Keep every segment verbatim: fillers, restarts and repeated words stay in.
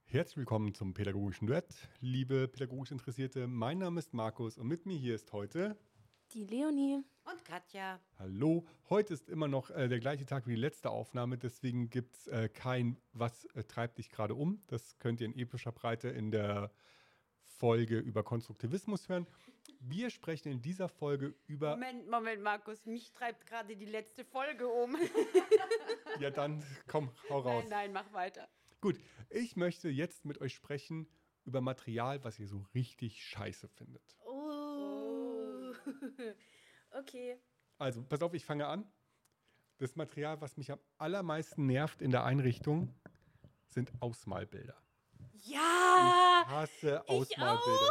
Herzlich willkommen zum Pädagogischen Duett, liebe pädagogisch Interessierte. Mein Name ist Markus und mit mir hier ist heute die Leonie und Katja. Hallo, heute ist immer noch äh, der gleiche Tag wie die letzte Aufnahme, deswegen gibt es äh, kein Was äh, treibt dich gerade um. Das könnt ihr in epischer Breite in der Folge über Konstruktivismus hören. Wir sprechen in dieser Folge über... Moment, Moment, Markus, mich treibt gerade die letzte Folge um. Ja, dann komm, hau raus. Nein, nein, mach weiter. Gut, ich möchte jetzt mit euch sprechen über Material, was ihr so richtig scheiße findet. Oh. Okay. Also, pass auf, ich fange an. Das Material, was mich am allermeisten nervt in der Einrichtung, sind Ausmalbilder. Ja! Ich hasse ich Ausmalbilder. Auch.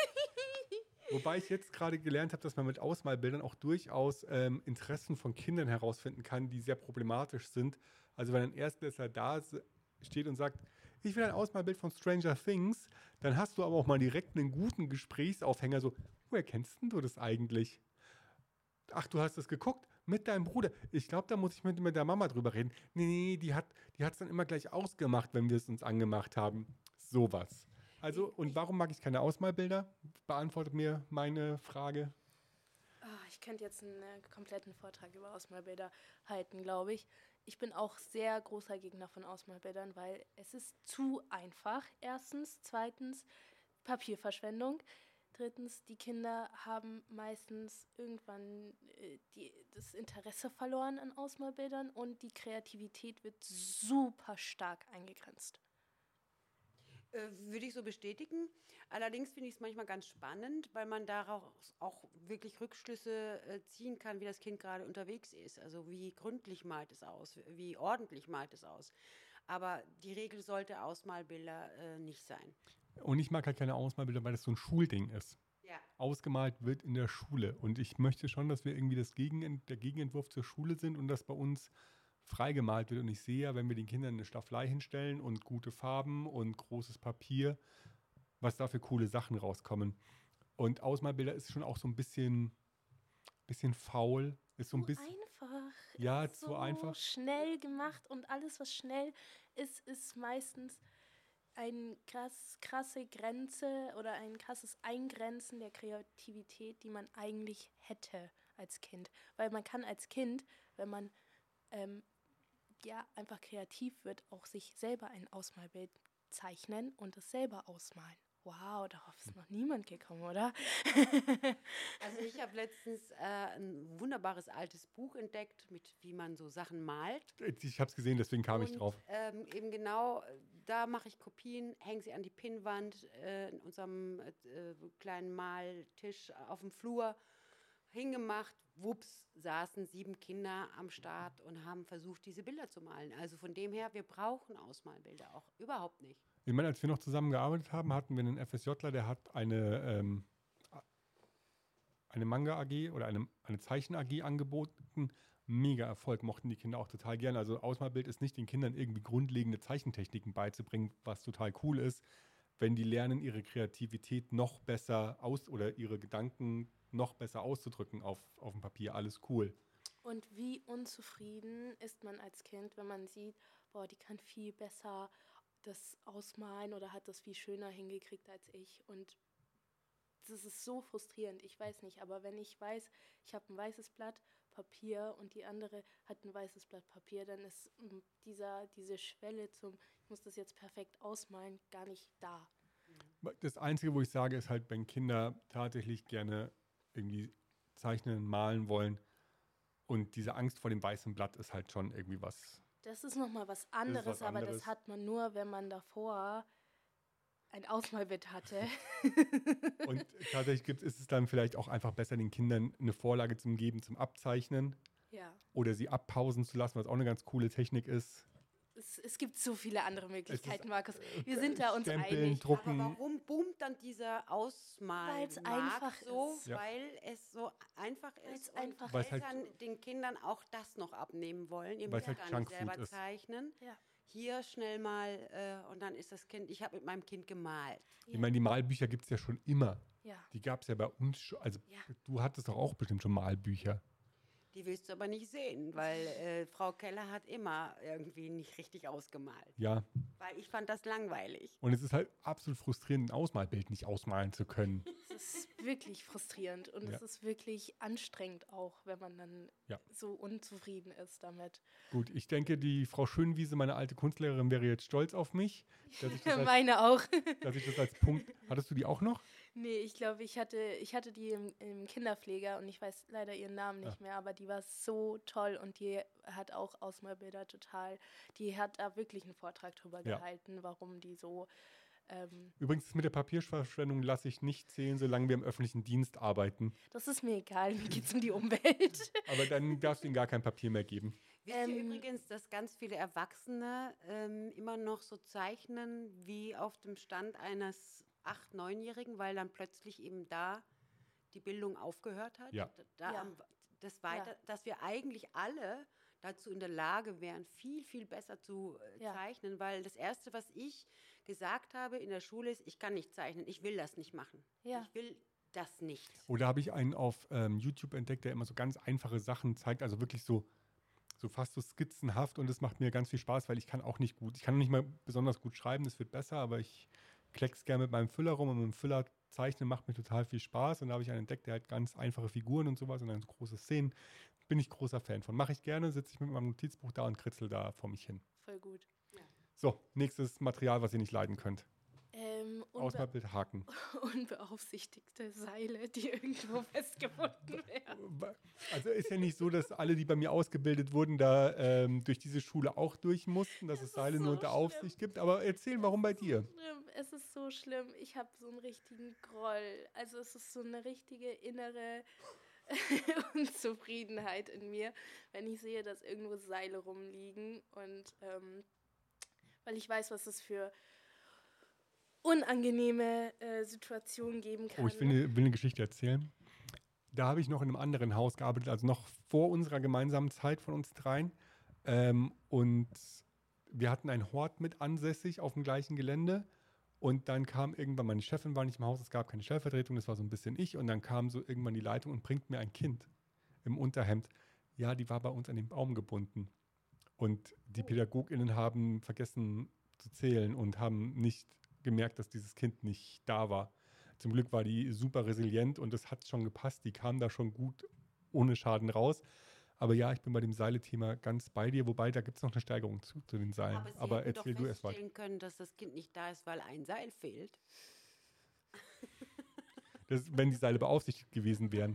Wobei ich jetzt gerade gelernt habe, dass man mit Ausmalbildern auch durchaus ähm, Interessen von Kindern herausfinden kann, die sehr problematisch sind. Also wenn ein Erstklässler da steht und sagt, ich will ein Ausmalbild von Stranger Things, dann hast du aber auch mal direkt einen guten Gesprächsaufhänger, so, woher kennst denn du das eigentlich? Ach, du hast es geguckt? Mit deinem Bruder? Ich glaube, da muss ich mit, mit der Mama drüber reden. Nee, nee, die hat die es dann immer gleich ausgemacht, wenn wir es uns angemacht haben. Sowas. Also, und warum mag ich keine Ausmalbilder? Beantwortet mir meine Frage. Oh, ich könnte jetzt einen äh, kompletten Vortrag über Ausmalbilder halten, glaube ich. Ich bin auch sehr großer Gegner von Ausmalbildern, weil es ist zu einfach, erstens. Zweitens, Papierverschwendung. Drittens, die Kinder haben meistens irgendwann äh, die, das Interesse verloren an Ausmalbildern und die Kreativität wird super stark eingegrenzt. Äh, würde ich so bestätigen. Allerdings finde ich es manchmal ganz spannend, weil man daraus auch wirklich Rückschlüsse äh, ziehen kann, wie das Kind gerade unterwegs ist. Also wie gründlich malt es aus, wie ordentlich malt es aus. Aber die Regel sollte Ausmalbilder äh, nicht sein. Und ich mag halt keine Ausmalbilder, weil das so ein Schulding ist. Ja. Ausgemalt wird in der Schule. Und ich möchte schon, dass wir irgendwie das Gegen, der Gegenentwurf zur Schule sind und dass bei uns freigemalt wird. Und ich sehe ja, wenn wir den Kindern eine Staffelei hinstellen und gute Farben und großes Papier, was da für coole Sachen rauskommen. Und Ausmalbilder ist schon auch so ein bisschen, bisschen faul. Ist so ein bisschen einfach. Ja, ist zu so einfach. Schnell gemacht und alles, was schnell ist, ist meistens eine krass, krasse Grenze oder ein krasses Eingrenzen der Kreativität, die man eigentlich hätte als Kind. Weil man kann als Kind, wenn man ähm, ja einfach kreativ wird, auch sich selber ein Ausmalbild zeichnen und es selber ausmalen. Wow, darauf ist noch niemand gekommen, oder? Also ich habe letztens äh, ein wunderbares altes Buch entdeckt, mit wie man so Sachen malt. Ich habe es gesehen, deswegen kam und, ich drauf. Ähm, eben genau, da mache ich Kopien, hänge sie an die Pinnwand äh, in unserem äh, kleinen Maltisch auf dem Flur. Hingemacht, wups, saßen sieben Kinder am Start und haben versucht, diese Bilder zu malen. Also von dem her, wir brauchen Ausmalbilder auch überhaupt nicht. Ich meine, als wir noch zusammengearbeitet haben, hatten wir einen FSJler, der hat eine, ähm, eine Manga-A G oder eine, eine Zeichen-A G angeboten. Mega Erfolg, mochten die Kinder auch total gerne. Also Ausmalbild ist nicht den Kindern irgendwie grundlegende Zeichentechniken beizubringen, was total cool ist, wenn die lernen, ihre Kreativität noch besser aus oder ihre Gedanken noch besser auszudrücken auf, auf dem Papier. Alles cool. Und wie unzufrieden ist man als Kind, wenn man sieht, boah, die kann viel besser das ausmalen oder hat das viel schöner hingekriegt als ich. Und das ist so frustrierend, ich weiß nicht. Aber wenn ich weiß, ich habe ein weißes Blatt Papier und die andere hat ein weißes Blatt Papier, dann ist dieser, diese Schwelle zum, ich muss das jetzt perfekt ausmalen, gar nicht da. Das Einzige, wo ich sage, ist halt, wenn Kinder tatsächlich gerne irgendwie zeichnen, malen wollen und diese Angst vor dem weißen Blatt ist halt schon irgendwie was. Das ist nochmal was anderes, was aber anderes. das hat man nur, wenn man davor ein Ausmalbild hatte. Und tatsächlich gibt, ist es dann vielleicht auch einfach besser, den Kindern eine Vorlage zu geben zum Abzeichnen. Ja. Oder sie abpausen zu lassen, was auch eine ganz coole Technik ist. Es, es gibt so viele andere Möglichkeiten, ist, Markus. Wir sind da uns Stempeln, einig. drucken. Aber warum boomt dann dieser Ausmalmarkt einfach so? ist. Ja. Weil es so einfach Weil's ist einfach und ist. Eltern halt, den Kindern auch das noch abnehmen wollen. Ihr Weil's müsst halt gar nicht Junkfood selber ist. zeichnen. Ja. Hier schnell mal äh, und dann ist das Kind, ich habe mit meinem Kind gemalt. Ich meine, die Malbücher gibt es ja schon immer. Ja. Die gab es ja bei uns schon. Also Ja. du hattest doch auch bestimmt schon Malbücher. Die willst du aber nicht sehen, weil äh, Frau Keller hat immer irgendwie nicht richtig ausgemalt. Ja, Weil ich fand das langweilig. und es ist halt absolut frustrierend, ein Ausmalbild nicht ausmalen zu können. Es ist wirklich frustrierend und Ja. es ist wirklich anstrengend auch, wenn man dann Ja. so unzufrieden ist damit. Gut, ich denke, die Frau Schönwiese, meine alte Kunstlehrerin, wäre jetzt stolz auf mich, dass ich das als, Meine auch. dass ich das als Punkt. Hattest du die auch noch? Nee, ich glaube, ich hatte, ich hatte die im, im Kinderpfleger und ich weiß leider ihren Namen nicht Ah. mehr, aber die war so toll und die hat auch Ausmalbilder total, die hat da wirklich einen Vortrag drüber Ja. gehalten, warum die so, ähm, Übrigens, das mit der Papierverschwendung lasse ich nicht zählen, solange wir im öffentlichen Dienst arbeiten. das ist mir egal, mir geht es um die Umwelt. Aber dann darfst du ihnen gar kein Papier mehr geben. Wisst ihr Ähm, übrigens, dass ganz viele Erwachsene ähm, immer noch so zeichnen wie auf dem Stand eines acht-, neunjährigen, weil dann plötzlich eben da die Bildung aufgehört hat. Ja. Da, da Ja. am- das weiter, Ja. dass wir eigentlich alle dazu in der Lage wären, viel, viel besser zu äh, Ja. zeichnen, weil das Erste, was ich gesagt habe in der Schule ist, ich kann nicht zeichnen, ich will das nicht machen. Ja. Ich will das nicht. Oder habe ich einen auf ähm, YouTube entdeckt, der immer so ganz einfache Sachen zeigt, also wirklich so, so fast so skizzenhaft und das macht mir ganz viel Spaß, weil ich kann auch nicht gut, ich kann nicht mal besonders gut schreiben, das wird besser, aber ich kleck's gerne mit meinem Füller rum und mit dem Füller zeichnen macht mir total viel Spaß und da habe ich einen entdeckt, der hat ganz einfache Figuren und sowas und dann so große Szenen. Bin ich großer Fan von. Mache ich gerne, sitze ich mit meinem Notizbuch da und kritzel da vor mich hin. Voll gut. So, nächstes Material, was ihr nicht leiden könnt. Ähm, unbe Ausmalbild Haken. unbeaufsichtigte Seile, die irgendwo festgebunden werden. Also ist ja nicht so, dass alle, die bei mir ausgebildet wurden, da ähm, durch diese Schule auch durch mussten, dass es ist Seile so nur unter schlimm. Aufsicht gibt. Aber erzähl, warum bei dir? Schlimm. Es ist so schlimm. Ich habe so einen richtigen Groll. Also es ist so eine richtige innere Unzufriedenheit in mir, wenn ich sehe, dass irgendwo Seile rumliegen und ähm, weil ich weiß, was es für unangenehme äh, Situationen geben kann. Oh, ich will eine, will eine Geschichte erzählen. Da habe ich noch in einem anderen Haus gearbeitet, also noch vor unserer gemeinsamen Zeit von uns dreien. Ähm, und wir hatten einen Hort mit ansässig auf dem gleichen Gelände. Und dann kam irgendwann, meine Chefin war nicht im Haus, es gab keine Stellvertretung, das war so ein bisschen ich. Und dann kam so irgendwann die Leitung und bringt mir ein Kind im Unterhemd. Ja, die war bei uns an den Baum gebunden. Und die PädagogInnen haben vergessen zu zählen und haben nicht gemerkt, dass dieses Kind nicht da war. Zum Glück war die super resilient und es hat schon gepasst. Die kam da schon gut ohne Schaden raus. Aber ja, ich bin bei dem Seile-Thema ganz bei dir, wobei da gibt es noch eine Steigerung zu, zu den Seilen. Aber Sie Aber hätten erzähl doch du erst weiter. feststellen können, dass das Kind nicht da ist, weil ein Seil fehlt. Das, wenn die Seile beaufsichtigt gewesen wären.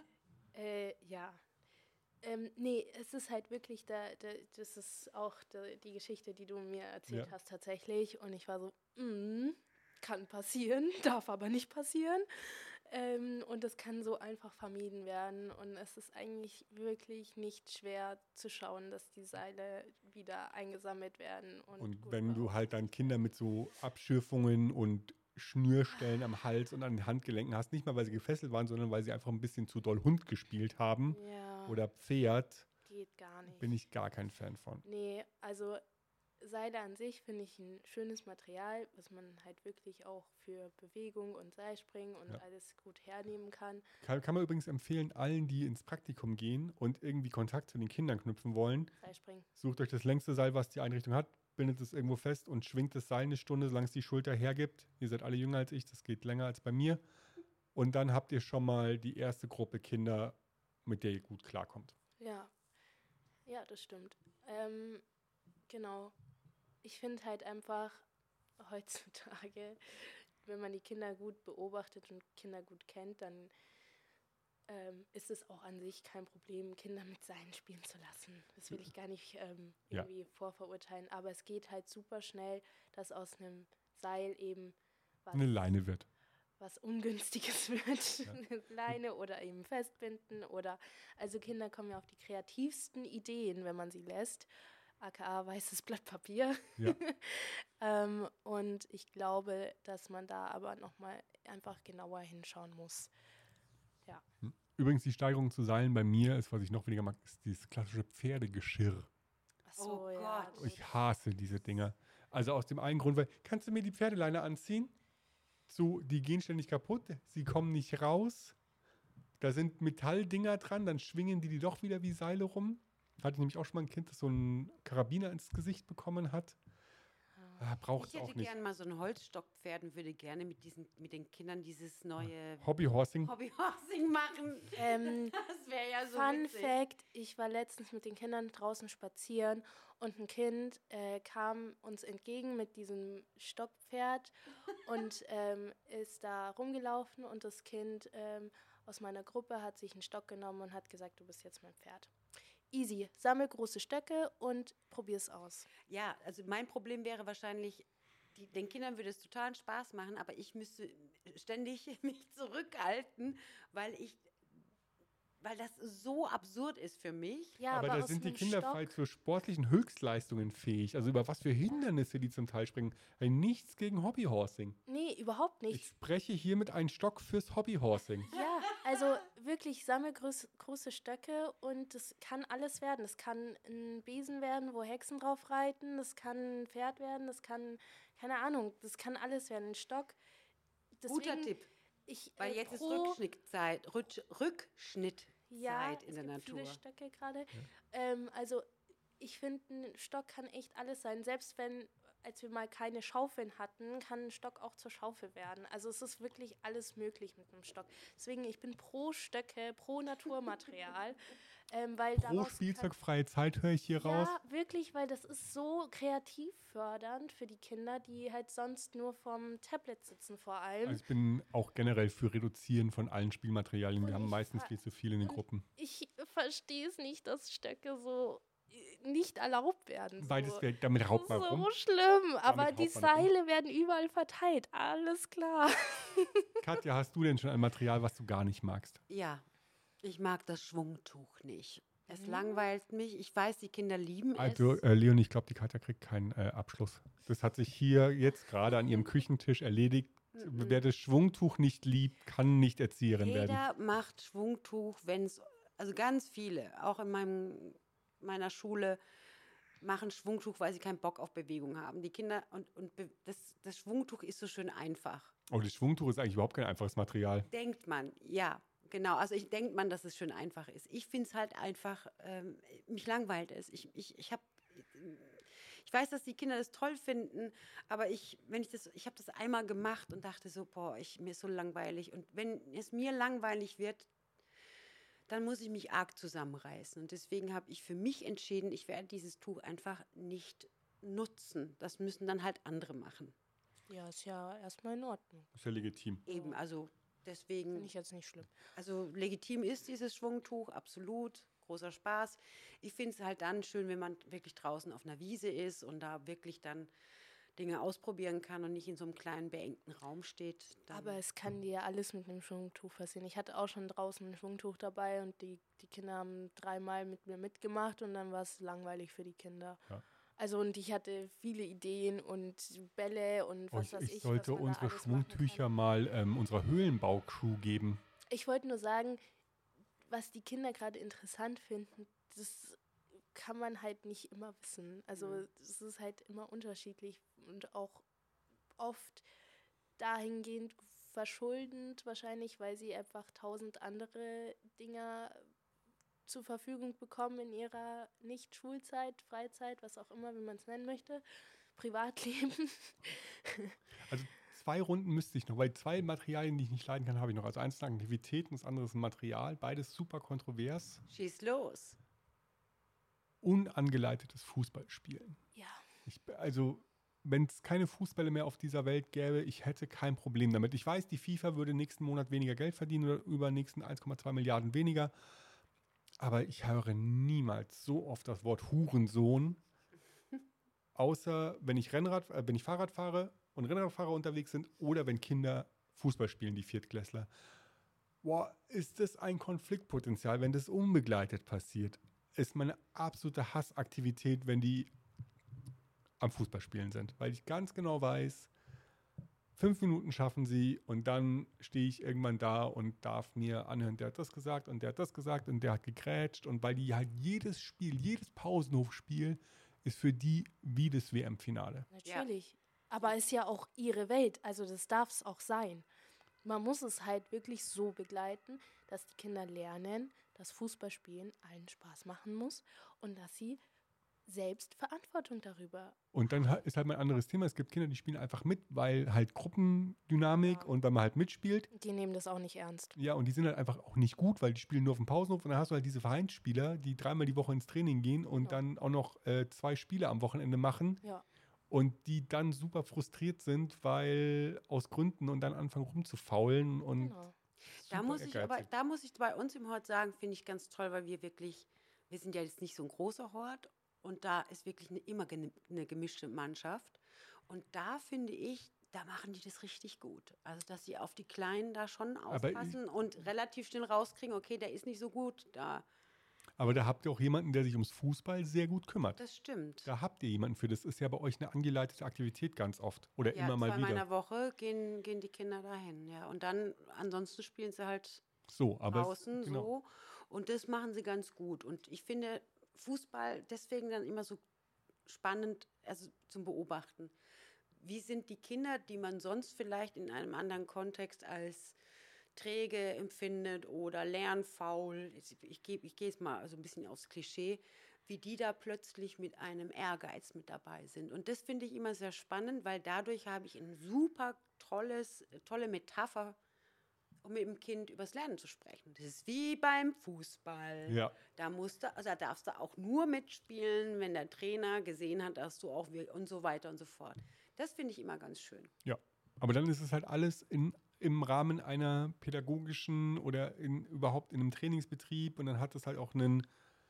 Äh, ja. Ähm, nee, es ist halt wirklich, da, da, das ist auch da, die Geschichte, die du mir erzählt Ja. hast tatsächlich. Und ich war so, mm, kann passieren, darf aber nicht passieren. Ähm, und das kann so einfach vermieden werden. Und es ist eigentlich wirklich nicht schwer zu schauen, dass die Seile wieder eingesammelt werden. Und, Und gut wenn du beaufsichtigt. halt dann Kinder mit so Abschürfungen und Schnürstellen am Hals und an den Handgelenken hast, nicht mal, weil sie gefesselt waren, sondern weil sie einfach ein bisschen zu doll Hund gespielt haben Ja, oder Pferd, geht gar nicht. bin ich gar kein Fan von. Nee, also Seile an sich finde ich ein schönes Material, was man halt wirklich auch für Bewegung und Seilspringen und Ja. alles gut hernehmen kann. Kann, kann man übrigens empfehlen, allen, die ins Praktikum gehen und irgendwie Kontakt zu den Kindern knüpfen wollen, Seilspringen. sucht euch das längste Seil, was die Einrichtung hat, bindet es irgendwo fest und schwingt das Seil eine Stunde, solange es die Schulter hergibt. Ihr seid alle jünger als ich, das geht länger als bei mir. Und dann habt ihr schon mal die erste Gruppe Kinder, mit der ihr gut klarkommt. Ja, ja, das stimmt. Ähm, genau. Ich finde halt einfach heutzutage, wenn man die Kinder gut beobachtet und Kinder gut kennt, dann ähm, ist es auch an sich kein Problem, Kinder mit Seilen spielen zu lassen. Das will ich gar nicht ähm, Ja. irgendwie vorverurteilen, aber es geht halt super schnell, dass aus einem Seil eben was, Eine Leine wird. was Ungünstiges wird. Ja. Eine Leine oder eben festbinden oder, also Kinder kommen ja auf die kreativsten Ideen, wenn man sie lässt, aka weißes Blatt Papier. Ja. ähm, und ich glaube, dass man da aber nochmal einfach genauer hinschauen muss. Übrigens, die Steigerung zu Seilen bei mir ist, was ich noch weniger mag, ist dieses klassische Pferdegeschirr. Ach so, Oh ja. Gott. gut. Ich hasse diese Dinger. Also aus dem einen Grund, weil, kannst du mir die Pferdeleine anziehen? So, die gehen ständig kaputt, sie kommen nicht raus. Da sind Metalldinger dran, dann schwingen die die doch wieder wie Seile rum. Hatte ich nämlich auch schon mal ein Kind, das so einen Karabiner ins Gesicht bekommen hat. Ah, braucht Ich es auch hätte nicht. gern mal so ein Holzstockpferd und würde gerne mit, diesen, mit den Kindern dieses neue Hobbyhorsing. Hobbyhorsing machen. Ähm, Das wäre ja so Fun witzig. Fact, ich war letztens mit den Kindern draußen spazieren und ein Kind äh, kam uns entgegen mit diesem Stockpferd und ähm, ist da rumgelaufen und das Kind ähm, aus meiner Gruppe hat sich einen Stock genommen und hat gesagt, du bist jetzt mein Pferd. Easy, sammel große Stöcke und probier's aus. Ja, also mein Problem wäre wahrscheinlich, die, den Kindern würde es totalen Spaß machen, aber ich müsste ständig mich zurückhalten, weil ich, weil das so absurd ist für mich. Ja, aber aber, da aus sind die einem Kinder Stock, vielleicht zu sportlichen Höchstleistungen fähig. Also über was für Hindernisse die zum Teil springen. Hey, nichts gegen Hobbyhorsing. nee, überhaupt Ich nicht. spreche hiermit einen Stock fürs Hobbyhorsing. Ja, also wirklich sammel groß, große Stöcke und das kann alles werden. Das kann ein Besen werden, wo Hexen drauf reiten, das kann ein Pferd werden, das kann, keine Ahnung, das kann alles werden. Ein Stock. Guter Deswegen, Tipp, Ich, weil äh, jetzt ist pro, Rückschnittzeit, Rutsch, Rückschnittzeit ja, in es der gibt Natur. viele Stöcke gerade. Ähm, also ich finde, ein Stock kann echt alles sein. Selbst wenn, als wir mal keine Schaufeln hatten, kann ein Stock auch zur Schaufel werden. Also es ist wirklich alles möglich mit einem Stock. Deswegen, ich bin pro Stöcke, pro Naturmaterial. ähm, weil Pro daraus spielzeugfreie Zeit höre ich hier kann, raus. Ja, wirklich, weil das ist so kreativ fördernd für die Kinder, die halt sonst nur vom Tablet sitzen vor allem. Also ich bin auch generell für Reduzieren von allen Spielmaterialien. Und Wir haben ich meistens ver- viel zu viel in den und Gruppen. Ich verstehe es nicht, dass Stöcke so äh, nicht erlaubt werden. So. Weil das wär, damit raubt man so rum. schlimm, aber raubt die man rum. Seile werden überall verteilt. Alles klar. Katja, hast du denn schon ein Material, was du gar nicht magst? Ja, ich mag das Schwungtuch nicht. Es Mhm. langweilt mich. Ich weiß, die Kinder lieben Also, es. äh, Leon, ich glaube, die Katja kriegt keinen äh, Abschluss. Das hat sich hier jetzt gerade an ihrem Küchentisch erledigt. Mhm. Wer das Schwungtuch nicht liebt, kann nicht Erzieherin werden. Jeder macht Schwungtuch, wenn es, also ganz viele, auch in meinem, meiner Schule, machen Schwungtuch, weil sie keinen Bock auf Bewegung haben. Die Kinder, und, und be- das, das Schwungtuch ist so schön einfach. Oh, das Schwungtuch ist eigentlich überhaupt kein einfaches Material. Denkt man, ja, genau. Also ich denkt man, dass es schön einfach ist. Ich finde es halt einfach, ähm, mich langweilt es. Ich, ich, ich habe, ich weiß, dass die Kinder das toll finden, aber ich, wenn ich das, ich habe das einmal gemacht und dachte so, boah, ich, mir ist so langweilig. Und wenn es mir langweilig wird, dann muss ich mich arg zusammenreißen. Und deswegen habe ich für mich entschieden, ich werde dieses Tuch einfach nicht nutzen. Das müssen dann halt andere machen. Ja, ist ja erstmal in Ordnung. Ist ja legitim. Eben, also deswegen. Finde ich jetzt nicht schlimm. Also legitim ist dieses Schwungtuch, absolut, großer Spaß. Ich finde es halt dann schön, wenn man wirklich draußen auf einer Wiese ist und da wirklich dann Dinge ausprobieren kann und nicht in so einem kleinen, beengten Raum steht. Dann Aber es kann dir alles mit einem Schwungtuch passieren. Ich hatte auch schon draußen ein Schwungtuch dabei und die, die Kinder haben dreimal mit mir mitgemacht und dann war es langweilig für die Kinder. Ja. Also und ich hatte viele Ideen und Bälle und Oh, was ich, weiß ich. ich sollte was man da unsere alles machen Schwungtücher kann. mal ähm, unserer Höhlenbau-Crew geben. Ich wollte nur sagen, was die Kinder gerade interessant finden, das kann man halt nicht immer wissen. Also Mhm. es ist halt immer unterschiedlich und auch oft dahingehend verschuldend wahrscheinlich, weil sie einfach tausend andere Dinge zur Verfügung bekommen in ihrer Nicht-Schulzeit, Freizeit, was auch immer, wie man es nennen möchte, Privatleben. Also zwei Runden müsste ich noch, weil zwei Materialien, die ich nicht leiden kann, habe ich noch. Also eins ist eine Aktivität und das andere ist ein Material. Beides super kontrovers. schieß los. Unangeleitetes Fußballspielen. Ja, Ich, also, wenn es keine Fußbälle mehr auf dieser Welt gäbe, ich hätte kein Problem damit. Ich weiß, die FIFA würde nächsten Monat weniger Geld verdienen oder über nächsten eins Komma zwei Milliarden weniger. Aber ich höre niemals so oft das Wort Hurensohn, außer wenn ich Rennrad, äh, wenn ich Fahrrad fahre und Rennradfahrer unterwegs sind oder wenn Kinder Fußball spielen, die Viertklässler. Boah, ist das ein Konfliktpotenzial, wenn das unbegleitet passiert. Ist meine absolute Hassaktivität, wenn die am Fußballspielen sind, weil ich ganz genau weiß, fünf Minuten schaffen sie und dann stehe ich irgendwann da und darf mir anhören, der hat das gesagt und der hat das gesagt und der hat gegrätscht und weil die halt jedes Spiel, jedes Pausenhofspiel ist für die wie das W M-Finale. natürlich. Aber ist ja auch ihre Welt, also das darf es auch sein. man muss es halt wirklich so begleiten, dass die Kinder lernen, dass Fußballspielen allen Spaß machen muss und dass sie selbst Verantwortung darüber. Und dann ha- ist halt mal ein anderes Thema. Es gibt Kinder, die spielen einfach mit, weil halt Gruppendynamik Ja. und weil man halt mitspielt. Die nehmen das auch nicht ernst. Ja, und die sind halt einfach auch nicht gut, weil die spielen nur auf dem Pausenhof. Und dann hast du halt diese Vereinsspieler, die dreimal die Woche ins Training gehen und Genau. dann auch noch äh, zwei Spiele am Wochenende machen. Ja. Und die dann super frustriert sind, weil aus Gründen und dann anfangen rumzufaulen und Genau. Da super muss ich aber, ehrgeizig. da muss ich bei uns im Hort sagen, finde ich ganz toll, weil wir wirklich, wir sind ja jetzt nicht so ein großer Hort und da ist wirklich eine, immer gene- eine gemischte Mannschaft. Und da finde ich, da machen die das richtig gut. Also, dass sie auf die Kleinen da schon Aber ich- aufpassen und relativ schnell rauskriegen, okay, der ist nicht so gut. Da, Aber da habt ihr auch jemanden, der sich ums Fußball sehr gut kümmert. das stimmt. Da habt ihr jemanden für. Das ist ja bei euch eine angeleitete Aktivität ganz oft. Oder Ja, immer mal zweimal in wieder. der Woche gehen, gehen die Kinder dahin, ja. Und dann, ansonsten spielen sie halt So, aber es- draußen genau. so. Und das machen sie ganz gut. Und ich finde Fußball deswegen dann immer so spannend, also zum Beobachten. Wie sind die Kinder, die man sonst vielleicht in einem anderen Kontext als träge empfindet oder lernfaul, ich, ich, geh- ich gehe jetzt mal so ein bisschen aufs Klischee, wie die da plötzlich mit einem Ehrgeiz mit dabei sind. Und das finde ich immer sehr spannend, weil dadurch habe ich ein super tolles, tolle Metapher, um mit dem Kind übers Lernen zu sprechen. Das ist wie beim Fußball. Ja. Da musst du, also da darfst du auch nur mitspielen, wenn der Trainer gesehen hat, dass du auch wir und so weiter und so fort. Das finde ich immer ganz schön. Ja, aber dann ist es halt alles in, im Rahmen einer pädagogischen oder in, überhaupt in einem Trainingsbetrieb und dann hat es halt auch einen,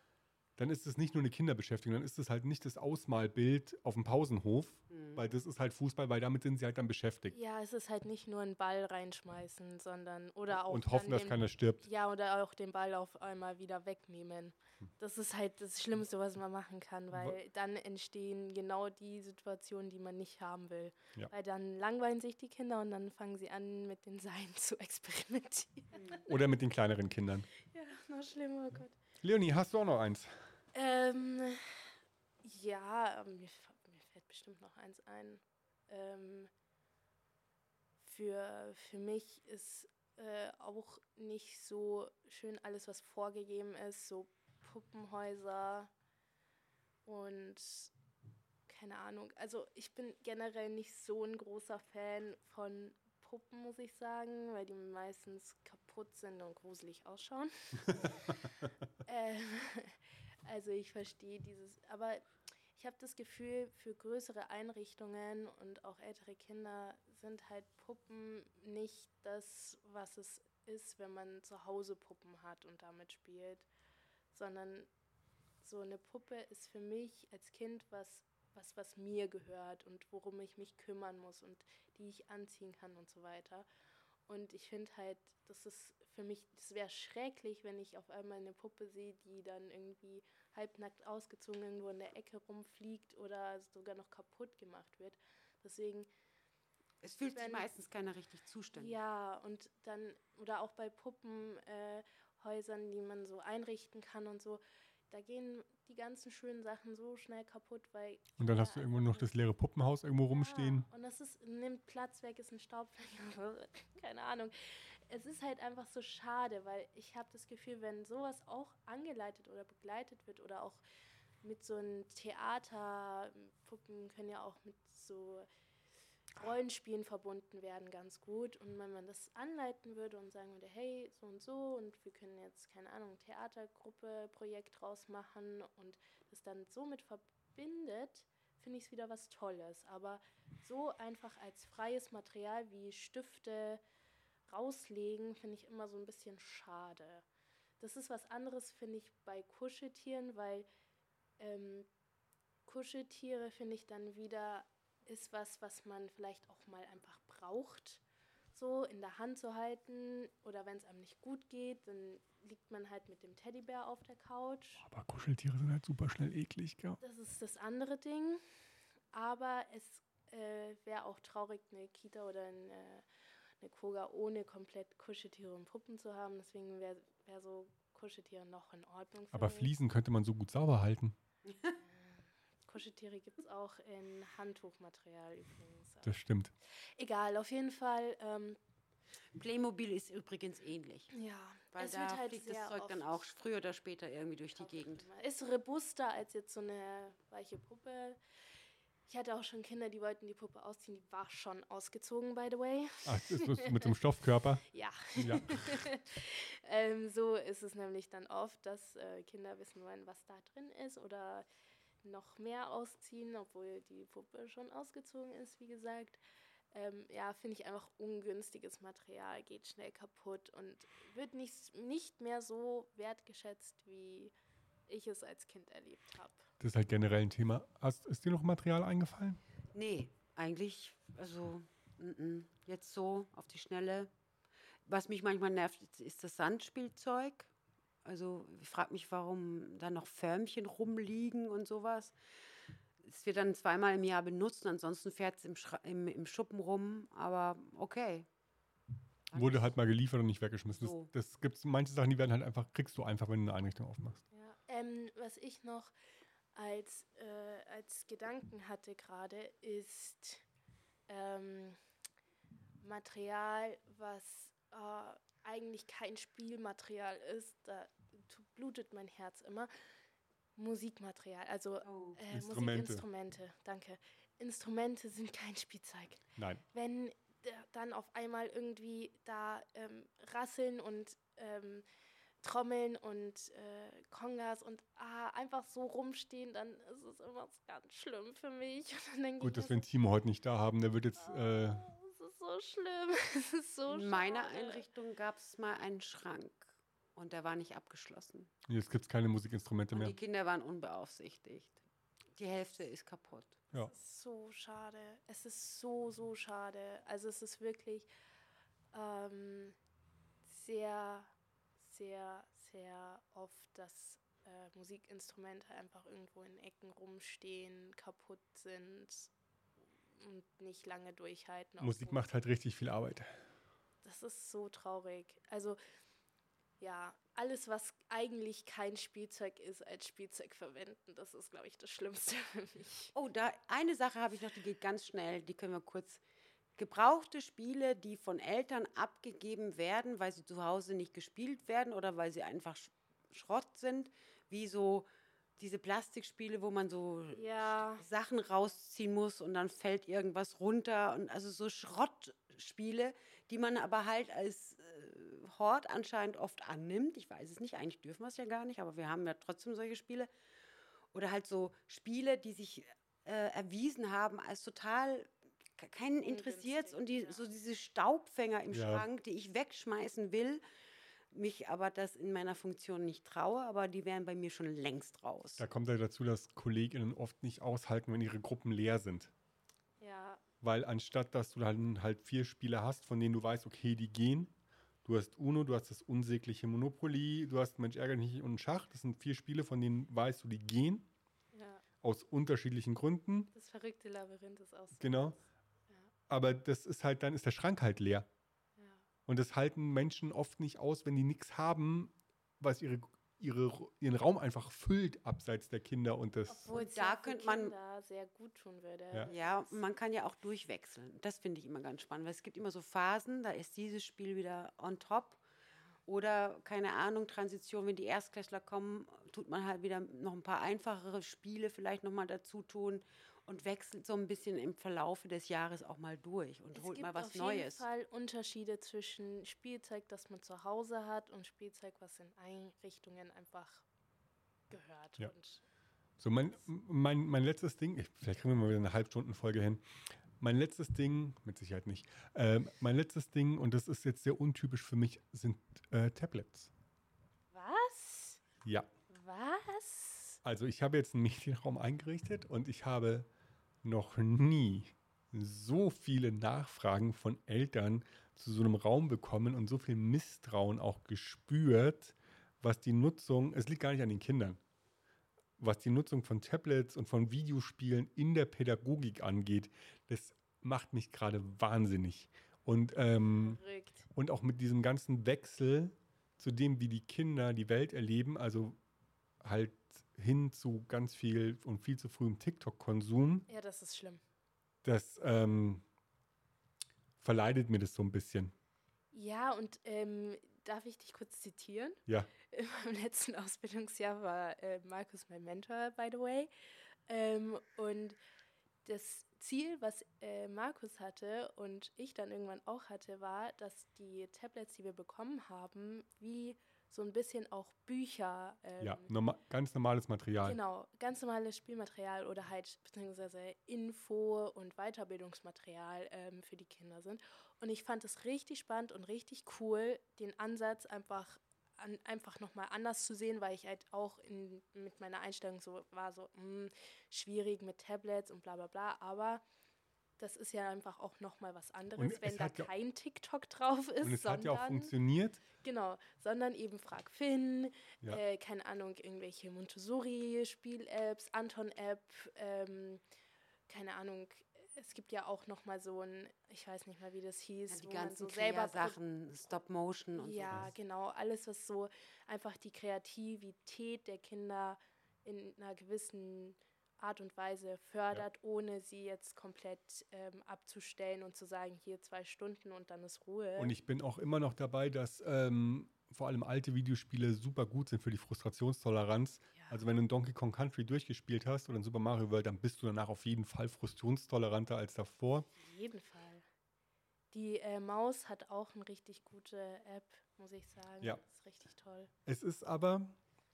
dann ist es nicht nur eine Kinderbeschäftigung, dann ist es halt nicht das Ausmalbild auf dem Pausenhof, weil das ist halt Fußball, weil damit sind sie halt dann beschäftigt Ja, es ist halt nicht nur einen Ball reinschmeißen, sondern oder auch und hoffen, dann dass den, keiner stirbt. ja, oder auch den Ball auf einmal wieder wegnehmen. Das ist halt das Schlimmste, was man machen kann, weil dann entstehen genau die Situationen, die man nicht haben will. Ja. Weil dann langweilen sich die Kinder und dann fangen sie an, mit den Seilen zu experimentieren. Oder mit den kleineren Kindern. Ja, noch schlimmer, oh Gott. Leonie, hast du auch noch eins? Ähm, ja, ähm, mir, f- mir fällt bestimmt noch eins ein. Ähm, für, für mich ist äh, auch nicht so schön alles, was vorgegeben ist, so Puppenhäuser und keine Ahnung. Also ich bin generell nicht so ein großer Fan von Puppen, muss ich sagen, weil die meistens kaputt sind und gruselig ausschauen. ähm, also ich verstehe dieses, aber ich habe das Gefühl, für größere Einrichtungen und auch ältere Kinder sind halt Puppen nicht das, was es ist, wenn man zu Hause Puppen hat und damit spielt, sondern so eine Puppe ist für mich als Kind was, was, was mir gehört und worum ich mich kümmern muss und die ich anziehen kann und so weiter. Und ich finde halt, das ist für mich, das wäre schrecklich, wenn ich auf einmal eine Puppe sehe, die dann irgendwie halbnackt ausgezogen irgendwo in der Ecke rumfliegt oder sogar noch kaputt gemacht wird. Deswegen, Es fühlt sich Wenn- meistens keiner richtig zuständig. ja, und dann, oder auch bei Puppenhäusern, äh, Häusern, die man so einrichten kann und so, da gehen die ganzen schönen Sachen so schnell kaputt, weil Und dann Kinder hast du irgendwo einfach noch das nicht- leere Puppenhaus irgendwo rumstehen. Ja, und das ist, nimmt Platz weg, ist ein Staubfläche, keine Ahnung. Es ist halt einfach so schade, weil ich habe das Gefühl, wenn sowas auch angeleitet oder begleitet wird oder auch mit so einem Theater, Puppen können ja auch mit so Rollenspielen verbunden werden ganz gut. Und wenn man das anleiten würde und sagen würde, hey, so und so und wir können jetzt, keine Ahnung, Theatergruppe, Projekt draus machen und das dann somit verbindet, finde ich es wieder was Tolles. Aber so einfach als freies Material wie Stifte rauslegen, finde ich immer so ein bisschen schade. Das ist was anderes, finde ich, bei Kuscheltieren, weil ähm, Kuscheltiere, finde ich, dann wieder ist was, was man vielleicht auch mal einfach braucht, so in der Hand zu halten. Oder wenn es einem nicht gut geht, dann liegt man halt mit dem Teddybär auf der Couch. Aber Kuscheltiere sind halt super schnell eklig, gell? Das ist das andere Ding. Aber es äh, wäre auch traurig, eine Kita oder eine, eine Koga ohne komplett Kuscheltiere und Puppen zu haben. Deswegen wäre wär so Kuscheltiere noch in Ordnung für Aber mich. Fliesen könnte man so gut sauber halten. Kuscheltiere gibt es auch in Handtuchmaterial übrigens. Das stimmt. Egal, auf jeden Fall. Ähm, Playmobil ist übrigens ähnlich. Ja, Weil es da wird halt fliegt sehr das Zeug oft dann auch früher oder später irgendwie durch die Gegend. Ist robuster als jetzt so eine weiche Puppe. Ich hatte auch schon Kinder, die wollten die Puppe ausziehen. Die war schon ausgezogen, by the way. Ach, das ist mit dem Stoffkörper. Ja. Ja. ähm, so ist es nämlich dann oft, dass äh, Kinder wissen wollen, was da drin ist oder noch mehr ausziehen, obwohl die Puppe schon ausgezogen ist, wie gesagt. Ähm, ja, finde ich einfach ungünstiges Material, geht schnell kaputt und wird nicht, nicht mehr so wertgeschätzt, wie ich es als Kind erlebt habe. Das ist halt generell ein Thema. Hast, ist dir noch Material eingefallen? Nee, eigentlich, also n -n, jetzt so auf die Schnelle. Was mich manchmal nervt, ist das Sandspielzeug. Also ich frage mich, warum da noch Förmchen rumliegen und sowas. Es wird dann zweimal im Jahr benutzt und ansonsten fährt es im, im, im Schuppen rum, aber okay. Wurde halt mal geliefert und nicht weggeschmissen. So. Das, das gibt's manche Sachen, die werden halt einfach, kriegst du einfach, wenn du eine Einrichtung aufmachst. Ja, ähm, was ich noch als, äh, als Gedanken hatte gerade, ist ähm, Material, was äh, eigentlich kein Spielmaterial ist. Da blutet mein Herz immer. Musikmaterial, also Oh. äh, Instrumente. Musikinstrumente, danke. Instrumente sind kein Spielzeug. Nein. Wenn d- dann auf einmal irgendwie da ähm, Rasseln und ähm, Trommeln und äh, Kongas und ah, einfach so rumstehen, dann ist es immer ganz schlimm für mich. Und dann denke Gut, ich dass mir wir den Timo heute nicht da haben. Der wird jetzt. so, Äh, oh, es ist so schlimm. Es ist so In meiner schade. Einrichtung gab es mal einen Schrank und der war nicht abgeschlossen. jetzt gibt es keine Musikinstrumente Und mehr. die Kinder waren unbeaufsichtigt. Die Hälfte ist kaputt. Ja. Es ist so schade. Es ist so, so schade. Also es ist wirklich ähm, sehr, sehr, sehr oft, dass äh, Musikinstrumente einfach irgendwo in Ecken rumstehen, kaputt sind und nicht lange durchhalten. Musik obwohl- macht halt richtig viel Arbeit. Das ist so traurig. Also ja, alles, was eigentlich kein Spielzeug ist, als Spielzeug verwenden, das ist, glaube ich, das Schlimmste für mich. Oh, da eine Sache habe ich noch, die geht ganz schnell. Die können wir kurz. Gebrauchte Spiele, die von Eltern abgegeben werden, weil sie zu Hause nicht gespielt werden oder weil sie einfach sch Schrott sind, wie so diese Plastikspiele, wo man so Ja. Sachen rausziehen muss und dann fällt irgendwas runter und also so Schrottspiele, die man aber halt als äh, Hort anscheinend oft annimmt. Ich weiß es nicht, eigentlich dürfen wir es ja gar nicht, aber wir haben ja trotzdem solche Spiele. Oder halt so Spiele, die sich äh, erwiesen haben als total ke- keinen interessiert und die, ja. so diese Staubfänger im Ja. Schrank, die ich wegschmeißen will, mich aber das in meiner Funktion nicht traue, aber die wären bei mir schon längst raus. Da kommt ja dazu, dass KollegInnen oft nicht aushalten, wenn ihre Gruppen leer sind. Ja, Weil anstatt, dass du dann halt vier Spiele hast, von denen du weißt, okay, die gehen. Du hast Uno, du hast das unsägliche Monopoly, du hast Mensch ärgerlich nicht und Schach. Das sind vier Spiele, von denen weißt du, die gehen. ja. Aus unterschiedlichen Gründen. Das verrückte Labyrinth ist auch so. Genau. Ja, Aber das ist halt, dann ist der Schrank halt leer. ja. Und das halten Menschen oft nicht aus, wenn die nichts haben, was ihre, ihre, ihren Raum einfach füllt, abseits der Kinder und des. Obwohl es da ja für könnte man- Kinder sehr gut tun würde. Ja. Ja, und man kann ja auch durchwechseln. Das finde ich immer ganz spannend, weil es gibt immer so Phasen, da ist dieses Spiel wieder on top. Oder, keine Ahnung, Transition, wenn die Erstklässler kommen, tut man halt wieder noch ein paar einfachere Spiele vielleicht nochmal dazu tun und wechselt so ein bisschen im Verlaufe des Jahres auch mal durch und Es holt gibt mal was auf jeden Neues. Fall Unterschiede zwischen Spielzeug, das man zu Hause hat, und Spielzeug, was in Einrichtungen einfach gehört. Ja. Und So, mein, mein, mein letztes Ding, ich- vielleicht kriegen wir mal wieder eine Halbstundenfolge hin. Mein letztes Ding, mit Sicherheit nicht, ähm, mein letztes Ding, und das ist jetzt sehr untypisch für mich, sind äh, Tablets. was? Ja. Was? Also ich habe jetzt einen Medienraum eingerichtet und ich habe noch nie so viele Nachfragen von Eltern zu so einem Raum bekommen und so viel Misstrauen auch gespürt, was die Nutzung, es liegt gar nicht an den Kindern, was die Nutzung von Tablets und von Videospielen in der Pädagogik angeht. Das macht mich gerade wahnsinnig. Und, ähm, Verrückt. und auch mit diesem ganzen Wechsel zu dem, wie die Kinder die Welt erleben, also halt hin zu ganz viel und viel zu frühem TikTok-Konsum, Ja, das ist schlimm. das ähm, verleidet mir das so ein bisschen. Ja, und ähm, darf ich dich kurz zitieren? Ja. In meinem letzten Ausbildungsjahr war äh, Markus mein Mentor, by the way. Ähm, und das Ziel, was äh, Markus hatte und ich dann irgendwann auch hatte, war, dass die Tablets, die wir bekommen haben, wie so ein bisschen auch Bücher, ähm, Ja, norma ganz normales Material. genau, ganz normales Spielmaterial oder halt beziehungsweise Info- und Weiterbildungsmaterial ähm, für die Kinder sind. Und ich fand es richtig spannend und richtig cool, den Ansatz einfach an, einfach nochmal anders zu sehen, weil ich halt auch in, mit meiner Einstellung so war, so mh, schwierig mit Tablets und bla bla bla, aber das ist ja einfach auch nochmal was anderes, Und wenn es da hat ja- kein TikTok drauf ist, Und es hat ja auch sondern funktioniert. genau, sondern eben Frag Finn, Ja. äh, keine Ahnung, irgendwelche Montessori-Spiel-Apps, Anton-App, ähm, keine Ahnung, es gibt ja auch nochmal so ein, ich weiß nicht mal, wie das hieß, Ja, die wo man ganzen so selber pro- Sachen, Stop-Motion und ja, sowas. genau, alles, was so einfach die Kreativität der Kinder in einer gewissen Art und Weise fördert, ohne sie jetzt komplett ähm, abzustellen und zu sagen, hier zwei Stunden und dann ist Ruhe. Und ich bin auch immer noch dabei, dass ähm, vor allem alte Videospiele super gut sind für die Frustrationstoleranz. Ja. Also wenn du ein Donkey Kong Country durchgespielt hast oder ein Super Mario World, dann bist du danach auf jeden Fall frustrationstoleranter als davor. Auf jeden Fall. Die äh, Maus hat auch eine richtig gute App, muss ich sagen. Ja. Das ist richtig toll. Es ist aber,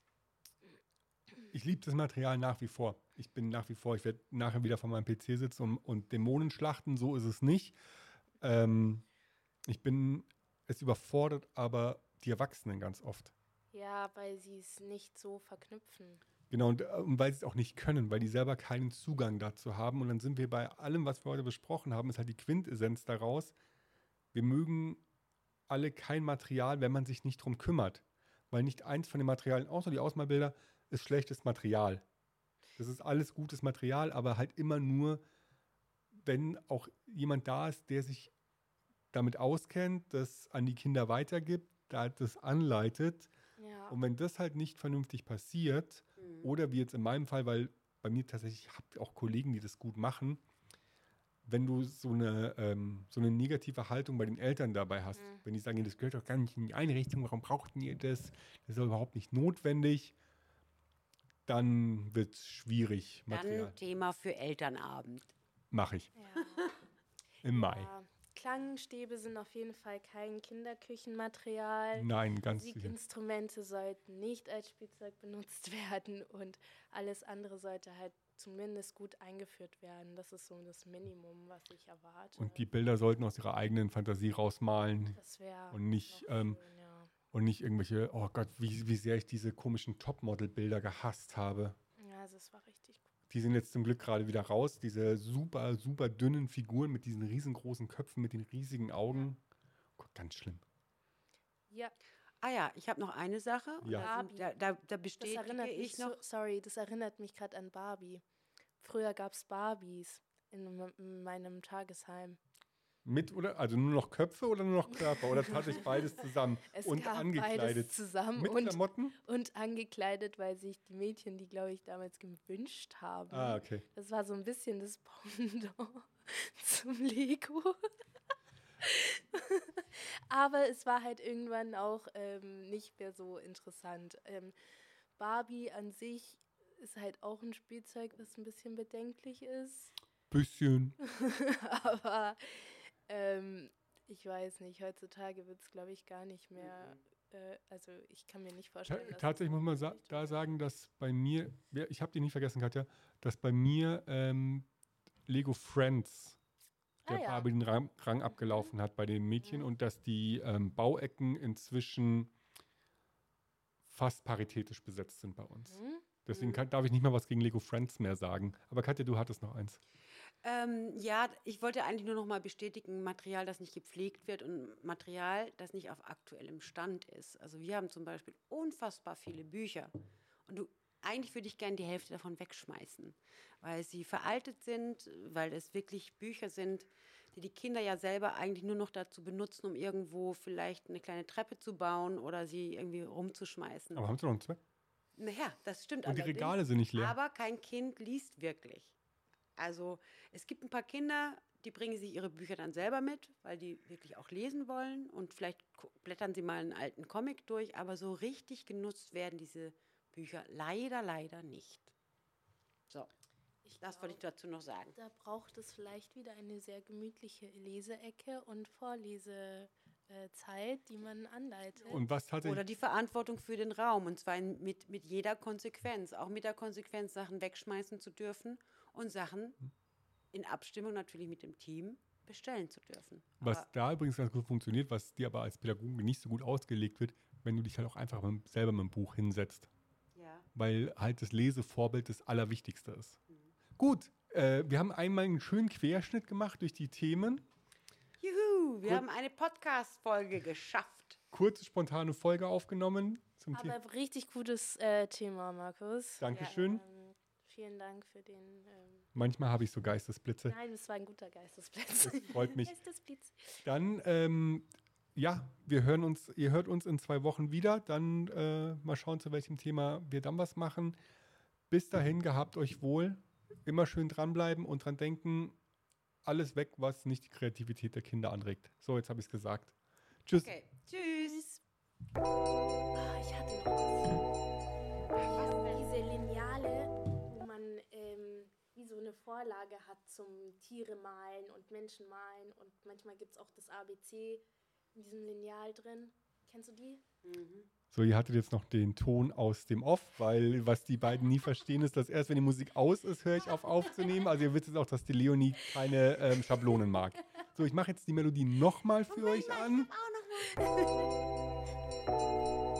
ich liebe das Material nach wie vor. Ich bin nach wie vor, ich werde nachher wieder vor meinem P C sitzen und, und Dämonen schlachten, so ist es nicht. Ähm, ich bin, es überfordert aber die Erwachsenen ganz oft. Ja, weil sie es nicht so verknüpfen. Genau, und, äh, und weil sie es auch nicht können, weil die selber keinen Zugang dazu haben. Und dann sind wir bei allem, was wir heute besprochen haben, ist halt die Quintessenz daraus. Wir mögen alle kein Material, wenn man sich nicht drum kümmert. Weil nicht eins von den Materialien, außer die Ausmalbilder, ist schlechtes Material. Das ist alles gutes Material, aber halt immer nur, wenn auch jemand da ist, der sich damit auskennt, das an die Kinder weitergibt, da das anleitet. Ja. Und wenn das halt nicht vernünftig passiert, Mhm. oder wie jetzt in meinem Fall, weil bei mir tatsächlich, ich habe auch Kollegen, die das gut machen, wenn du so eine, ähm, so eine negative Haltung bei den Eltern dabei hast, Mhm. wenn die sagen, das gehört doch gar nicht in die Einrichtung, warum braucht ihr das? Das ist doch überhaupt nicht notwendig, dann wird es schwierig, Material. Dann Thema für Elternabend. Mache ich Ja. im Mai. Ja. Klangstäbe sind auf jeden Fall kein Kinderküchenmaterial. Nein, ganz sicher. Musikinstrumente sollten nicht als Spielzeug benutzt werden und alles andere sollte halt zumindest gut eingeführt werden. Das ist so das Minimum, was ich erwarte. Und die Bilder sollten aus ihrer eigenen Fantasie rausmalen das wäre und nicht, ähm, schön, ja. und nicht irgendwelche, oh Gott, wie, wie sehr ich diese komischen Topmodel-Bilder gehasst habe. Ja, also es war richtig gut. Die sind jetzt zum Glück gerade wieder raus. Diese super, super dünnen Figuren mit diesen riesengroßen Köpfen, mit den riesigen Augen. Gott, ganz schlimm. Ja, Ah ja, ich habe noch eine Sache. und Ja. Da, sind, da, da, da das bestätige erinnert mich ich noch. so, sorry, das erinnert mich gerade an Barbie. Früher gab es Barbies in, m- in meinem Tagesheim. Mit oder, also nur noch Köpfe oder nur noch Körper? Oder tatsächlich beides zusammen? Es und gab angekleidet? beides zusammen Mit und, Klamotten? und angekleidet, weil sich die Mädchen, die glaube ich damals gewünscht haben. Ah, okay. Das war so ein bisschen das Pendant zum Lego. Aber es war halt irgendwann auch ähm, nicht mehr so interessant. Ähm, Barbie an sich ist halt auch ein Spielzeug, was ein bisschen bedenklich ist. Bisschen. Aber ähm, ich weiß nicht, heutzutage wird es, glaube ich, gar nicht mehr. Äh, also ich kann mir nicht Ta vorstellen. dass tatsächlich es muss man in die sa Richtung da geht. sagen, dass bei mir, ja, ich habe die nicht vergessen, Katja, dass bei mir ähm, Lego Friends der Ah, ja. Barbie den Rang, Rang abgelaufen hat bei den Mädchen Mhm. und dass die ähm, Bauecken inzwischen fast paritätisch besetzt sind bei uns. Mhm. Deswegen kann, darf ich nicht mal was gegen Lego Friends mehr sagen. Aber Katja, du hattest noch eins. Ähm, ja, ich wollte eigentlich nur noch mal bestätigen, Material, das nicht gepflegt wird und Material, das nicht auf aktuellem Stand ist. Also wir haben zum Beispiel unfassbar viele Bücher und du, eigentlich würde ich gerne die Hälfte davon wegschmeißen, weil sie veraltet sind, weil es wirklich Bücher sind, die die Kinder ja selber eigentlich nur noch dazu benutzen, um irgendwo vielleicht eine kleine Treppe zu bauen oder sie irgendwie rumzuschmeißen. Aber haben sie noch einen Zweck? Naja, das stimmt Und die allerdings. Regale sind nicht leer. Aber kein Kind liest wirklich. Also es gibt ein paar Kinder, die bringen sich ihre Bücher dann selber mit, weil die wirklich auch lesen wollen und vielleicht gu- blättern sie mal einen alten Comic durch, aber so richtig genutzt werden diese Bücher leider, leider nicht. So, Ich das wollte ich glaub, dazu noch sagen. Da braucht es vielleicht wieder eine sehr gemütliche Leseecke und Vorlesezeit, die man anleitet. Und was tatsächlich, Oder die Verantwortung für den Raum, und zwar in, mit, mit jeder Konsequenz. Auch mit der Konsequenz, Sachen wegschmeißen zu dürfen und Sachen in Abstimmung natürlich mit dem Team bestellen zu dürfen. was Aber da übrigens ganz gut funktioniert, was dir aber als Pädagoge nicht so gut ausgelegt wird, wenn du dich halt auch einfach mit, selber mit dem Buch hinsetzt. ja, Weil halt das Lesevorbild das Allerwichtigste ist. Gut, äh, wir haben einmal einen schönen Querschnitt gemacht durch die Themen. juhu, wir Gut. haben eine Podcast-Folge geschafft. Kurze, spontane Folge aufgenommen zum Thema. Aber richtig gutes äh, Thema, Markus. Dankeschön. Ähm, vielen Dank für den. Ähm, Manchmal habe ich so Geistesblitze. nein, es war ein guter Geistesblitz. Das freut mich. Geistesblitz. Dann, ähm, ja, wir hören uns, ihr hört uns in zwei Wochen wieder. Dann äh, mal schauen, zu welchem Thema wir dann was machen. Bis dahin, gehabt euch wohl. Immer schön dranbleiben und dran denken, alles weg, was nicht die Kreativität der Kinder anregt. So, jetzt habe ich es gesagt. Tschüss. Okay, tschüss. Ah, ich hatte noch was. Diese Lineale, wo man ähm, wie so eine Vorlage hat zum Tiere malen und Menschen malen. Und manchmal gibt es auch das A B C in diesem Lineal drin. Kennst du die? So, ihr hattet jetzt noch den Ton aus dem Off, weil was die beiden nie verstehen, ist, dass erst wenn die Musik aus ist, höre ich auf aufzunehmen. Also ihr wisst jetzt auch, dass die Leonie keine ähm, Schablonen mag. So, ich mache jetzt die Melodie nochmal für euch an. Auch noch mal.